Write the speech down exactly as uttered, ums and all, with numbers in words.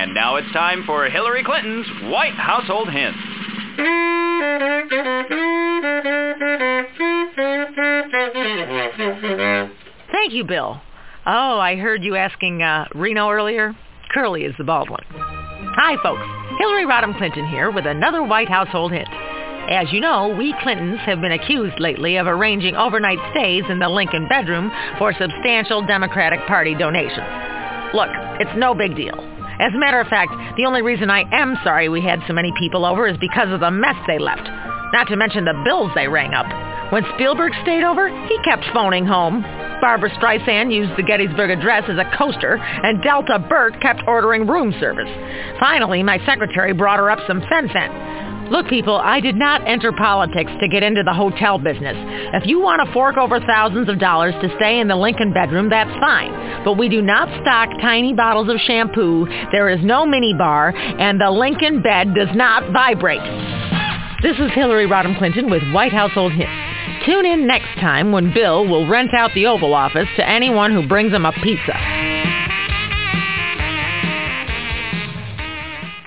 And now it's time for Hillary Clinton's White Household Hints. Thank you, Bill. Oh, I heard you asking uh, Reno earlier. Curly is the bald one. Hi, folks. Hillary Rodham Clinton here with another White Household Hint. As you know, we Clintons have been accused lately of arranging overnight stays in the Lincoln bedroom for substantial Democratic Party donations. Look, it's no big deal. As a matter of fact, the only reason I am sorry we had so many people over is because of the mess they left. Not to mention the bills they rang up. When Spielberg stayed over, he kept phoning home. Barbara Streisand used the Gettysburg Address as a coaster, and Delta Burt kept ordering room service. Finally, my secretary brought her up some fen-phen. Look, people, I did not enter politics to get into the hotel business. If you want to fork over thousands of dollars to stay in the Lincoln bedroom, that's fine. But we do not stock tiny bottles of shampoo, there is no minibar, and the Lincoln bed does not vibrate. This is Hillary Rodham Clinton with White Household Hints. Tune in next time when Bill will rent out the Oval Office to anyone who brings him a pizza.